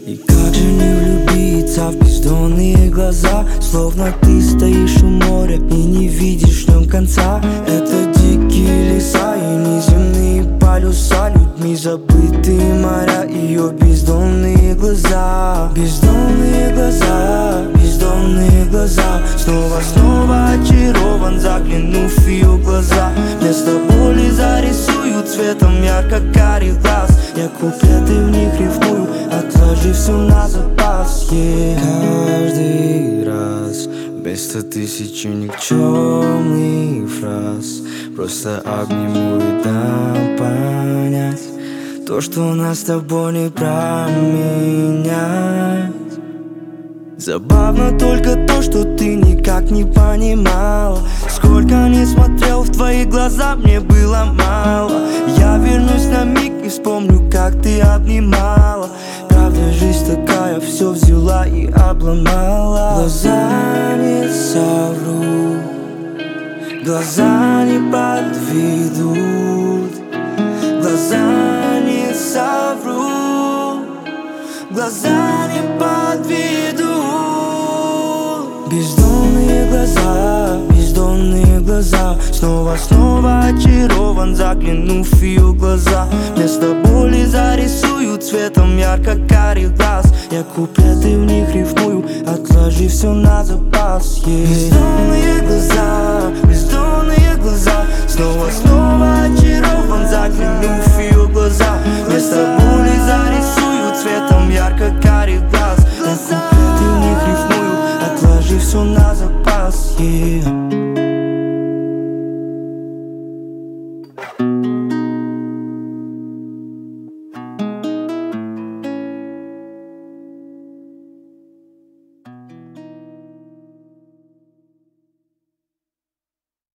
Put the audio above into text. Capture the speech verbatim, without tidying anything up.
И как же не влюбиться в бездонные глаза, словно ты стоишь у моря и не видишь в нем конца. Это дикие леса и неземные полюса, людьми забытые моря, ее бездонные глаза. Бездонные глаза, бездонные глаза. Снова, снова очарован, заглянув в ее глаза. Вместо боли зарисую цветом ярко-карих глаз. Я куплеты в них рифмую, отложив все на запас, yeah. Каждый раз вместо тысячи никчемных фраз просто обниму и дам понять то, что нас с тобой не променять. Забавно только то, что ты никак не понимала. Сколько не смотрел в твои глаза, мне было мало. Я вернусь на миг и вспомню, как ты обнимала. Правда, жизнь такая, все взяла и обломала. Глаза не соврут, глаза не подведут. Глаза не соврут, глаза не подведут. Бездонные глаза, бездонные глаза. Снова, снова очарован, заглянув в ее глаза. Вместо боли зарисую цветом ярко-карих глаз. Я куплеты в них рифмую, отложив все на запас, yeah. Бездонные глаза, бездонные глаза. Снова, снова очарован, заглянув в ее глаза. Вместо боли зарисую цветом ярко-карих глаз. Я куплеты в них рифмую, отложив все на запас, yeah.